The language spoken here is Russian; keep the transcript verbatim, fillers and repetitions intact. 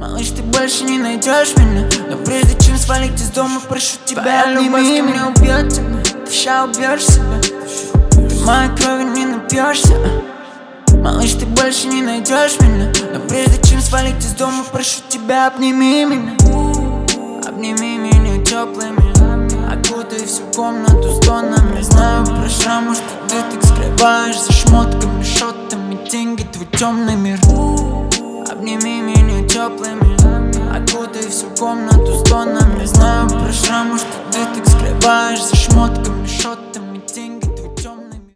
Малыш, ты больше не найдешь меня, но прежде чем свалить из дома, прошу тебя, обними меня. Убьет тебя, ты ща убьешь себя. Ты моей крови не напьешься. Малыш, ты больше не найдешь меня, но прежде чем свалить из дома, прошу тебя, обними меня. Обними меня теплыми, окутай всю комнату стонами. Знаю про шрамы, что ты так скрываешь за шмотками, шотами, деньги, твой темный мир. Обними меня теплыми, окутай всю комнату стонами. Знаю про шрамы, что ты так скрываешь за шмотками.